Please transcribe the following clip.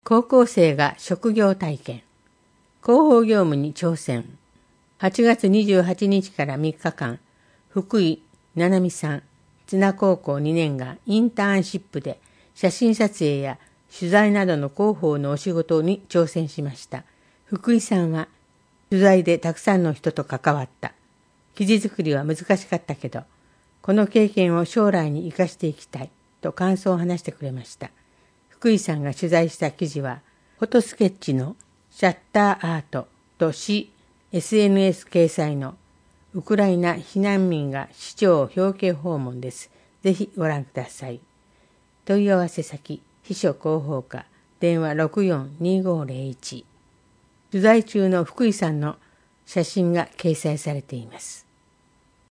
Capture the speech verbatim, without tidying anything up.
高校生が職業体験。広報業務に挑戦。はちがつにじゅうはちにちからみっかかん、福井ななみさん、津奈高校にねんがインターンシップで写真撮影や取材などの広報のお仕事に挑戦しました。福井さんは、取材でたくさんの人と関わった。記事作りは難しかったけど、この経験を将来に生かしていきたいと感想を話してくれました。福井さんが取材した記事は、フォトスケッチのシャッターアートと市 エスエヌエス 掲載のウクライナ避難民が市長を表敬訪問です。ぜひご覧ください。問い合わせ先、秘書広報課、電話 ろくよんにごゼロいち。取材中の福井さんの写真が掲載されています。